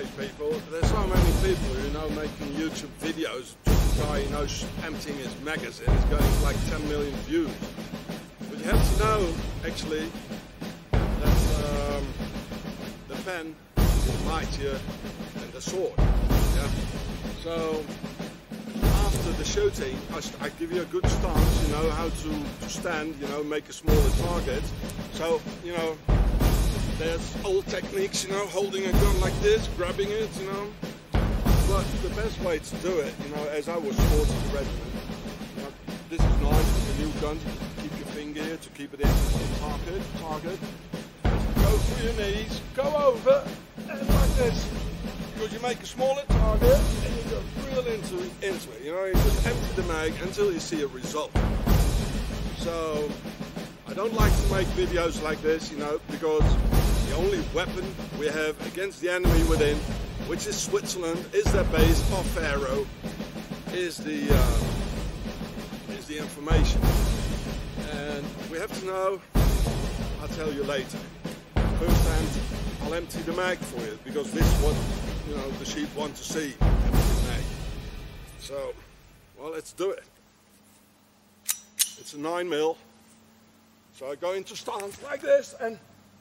nowadays, people, there's so many people who making YouTube videos. Just a guy, emptying his magazine is going like 10 million views. But you have to know, actually, that the pen is mightier than the sword. Yeah. So after the shooting, I give you a good stance. How to stand. Make a smaller target. So there's old techniques, holding a gun like this, grabbing it, But the best way to do it, as I was taught in the regiment, this is nice with the new gun. Keep your finger here to keep it in the target. Go through your knees, go over, and like this. Because you make a smaller target, and you go real into it. You just empty the mag until you see a result. So I don't like to make videos like this, because the only weapon we have against the enemy within, which is Switzerland, is their base of Faro, is the information. And we have to know. I'll tell you later. First hand, I'll empty the mag for you, because this is what the sheep want to see. Empty the mag. So, well, let's do it. It's a 9mm. So I go into stance like this and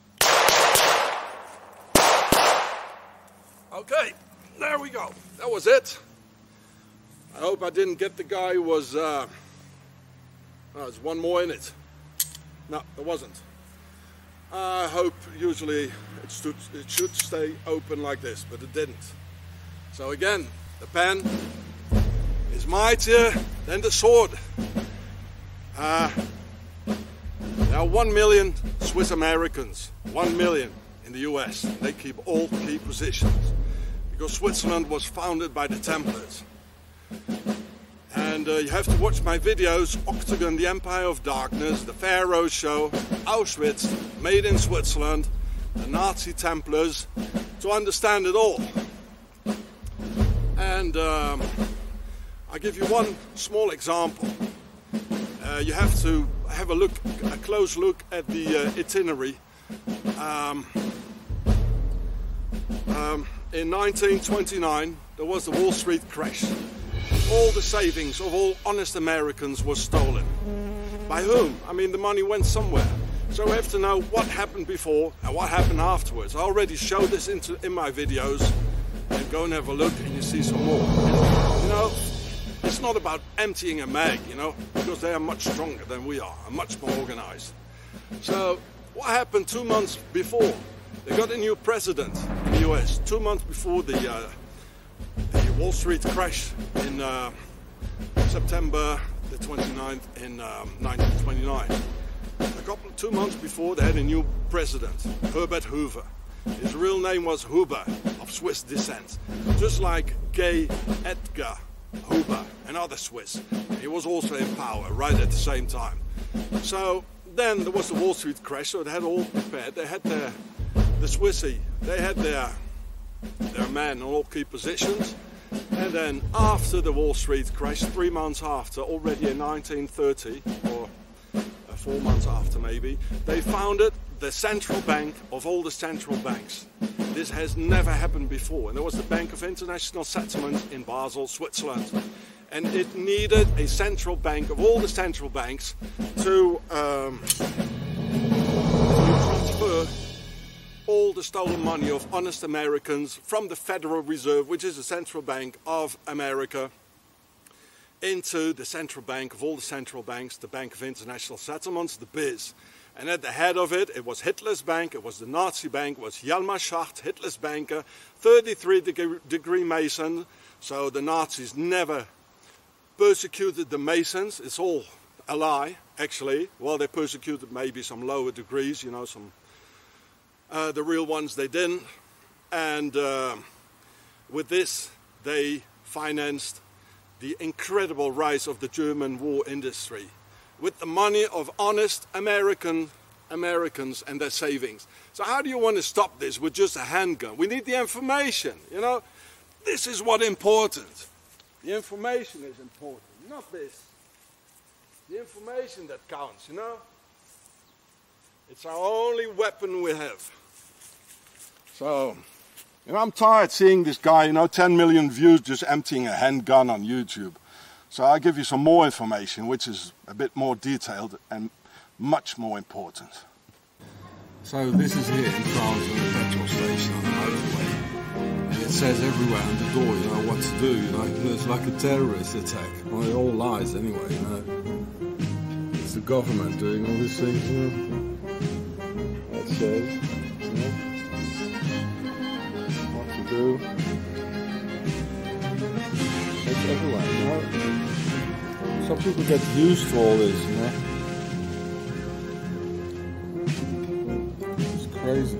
okay, there we go. That was it. I hope I didn't get the guy who was there's one more in it. No, there wasn't. I hope usually it should stay open like this, but it didn't. So again, the pen is mightier than the sword. There are 1 million Swiss Americans, 1 million in the US. They keep all key positions because Switzerland was founded by the Templars. And you have to watch my videos, Octagon, the Empire of Darkness, the Pharaoh Show, Auschwitz, Made in Switzerland, the Nazi Templars, to understand it all. And I give you one small example. You have to have a close look at the itinerary. In 1929, there was the Wall Street crash. All the savings of all honest Americans was stolen. By whom? I mean, the money went somewhere. So we have to know what happened before and what happened afterwards. I already showed this in my videos. And go and have a look and you see some more. And, it's not about emptying a mag, because they are much stronger than we are and much more organized. So what happened 2 months before? They got a new president in the US, 2 months before the Wall Street crash in September the 29th in 1929. 2 months before, they had a new president, Herbert Hoover. His real name was Huber, of Swiss descent, just like Gay Edgar Hoover, another Swiss. He was also in power right at the same time. So then there was the Wall Street crash, so they had all prepared. They had the Swissy, they had their men in all key positions. And then after the Wall Street crash, 3 months after, already in 1930, or 4 months after maybe, they founded the central bank of all the central banks. This has never happened before. And there was the Bank of International Settlements in Basel, Switzerland. And it needed a central bank of all the central banks to transfer all the stolen money of honest Americans from the Federal Reserve, which is the central bank of America, into the central bank of all the central banks, the Bank of International Settlements, the BIS. And at the head of it, it was Hitler's bank, it was the Nazi bank, it was Hjalmar Schacht, Hitler's banker, 33-degree Mason. So the Nazis never persecuted the Masons. It's all a lie, actually. Well, they persecuted maybe some lower degrees, the real ones they didn't. And with this, they financed the incredible rise of the German war industry with the money of honest Americans and their savings. So how do you want to stop this with just a handgun? We need the information, This is what's important. The information is important, not this. The information that counts, It's our only weapon we have. So, You know, I'm tired seeing this guy, 10 million views just emptying a handgun on YouTube. So I'll give you some more information, which is a bit more detailed and much more important. So this is here in France on the petrol station on the motorway. And it says everywhere on the door, what to do, it's like a terrorist attack. Well, it all lies anyway, It's the government doing all these things, That says, what to do. It's everywhere, Some people get used to all this, It's crazy.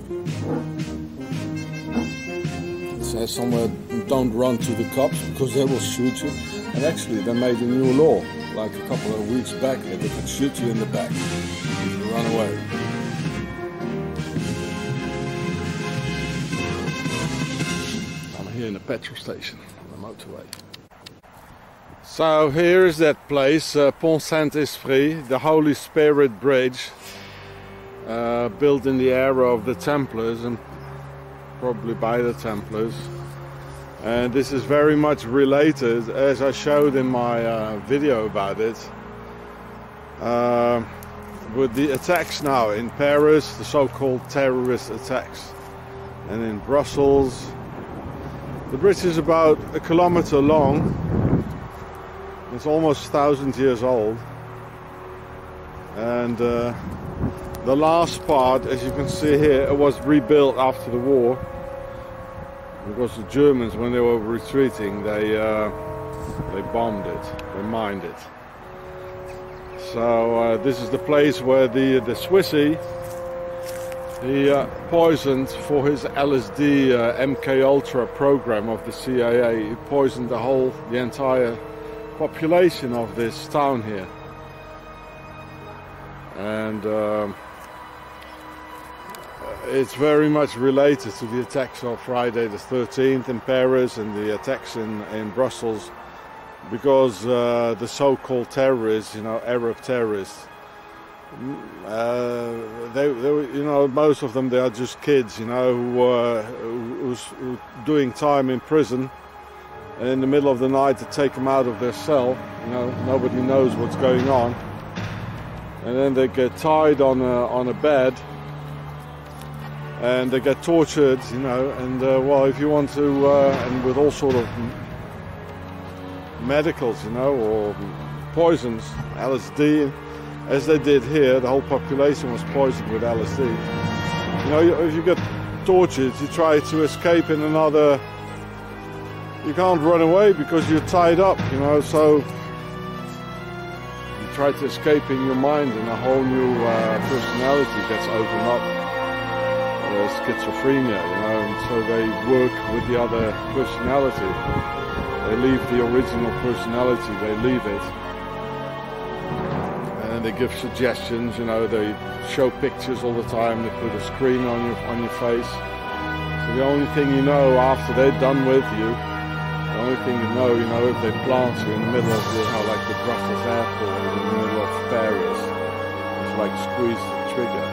It says somewhere, don't run to the cops because they will shoot you. And actually, they made a new law, like a couple of weeks back, that they could shoot you in the back if you run away. I'm here in a petrol station on the motorway. So here is that place, Pont Saint-Esprit, the Holy Spirit Bridge, built in the era of the Templars and probably by the Templars. And this is very much related, as I showed in my video about it, with the attacks now in Paris, the so-called terrorist attacks, and in Brussels. The bridge is about 1 kilometer long. It's almost 1,000 years old, and the last part, as you can see here, it was rebuilt after the war because the Germans, when they were retreating, they bombed it, they mined it. So this is the place where the Swissy, he poisoned for his LSD MK Ultra program of the CIA. He poisoned the entire population of this town here, and it's very much related to the attacks of Friday the 13th in Paris and the attacks in Brussels, because the so-called terrorists, Arab terrorists, they most of them, they are just kids, who's doing time in prison. And in the middle of the night to take them out of their cell, nobody knows what's going on, and then they get tied on a bed, and they get tortured, and well, if you want to, and with all sort of medicals, or poisons, LSD, as they did here. The whole population was poisoned with LSD. If you get tortured, you try to escape in another. You can't run away because you're tied up, so you try to escape in your mind, and a whole new personality gets opened up, schizophrenia, and so they work with the other personality. They leave the original personality, they leave it, and they give suggestions, they show pictures all the time, they put a screen on your face. So the only thing after they're done with you, the only thing if they plant you in the middle of like the Brussels airport, in the middle of Paris, it's like squeeze the trigger.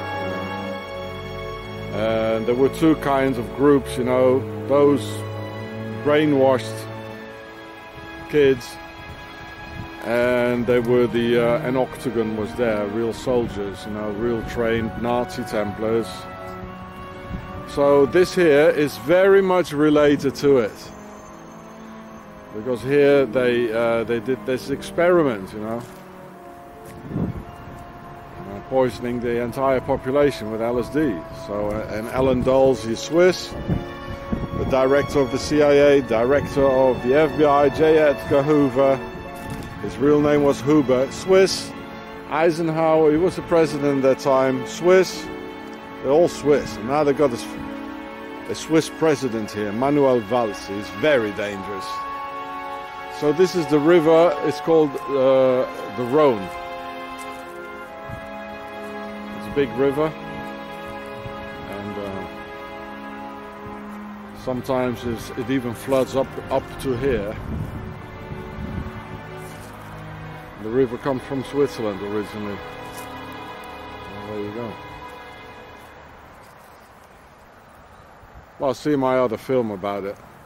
And there were two kinds of groups, those brainwashed kids, and they were an octagon was there, real soldiers, real trained Nazi Templars. So this here is very much related to it. Because here they did this experiment, poisoning the entire population with LSD. So, and Alan Dulles, he's Swiss, the director of the CIA, director of the FBI, J. Edgar Hoover. His real name was Huber, Swiss. Eisenhower, he was the president at that time, Swiss. They're all Swiss, and now they got a Swiss president here, Manuel Valls. He's very dangerous. So this is the river, it's called the Rhone. It's a big river, and sometimes it even floods up to here. The river comes from Switzerland originally. Well, there you go. Well, see my other film about it.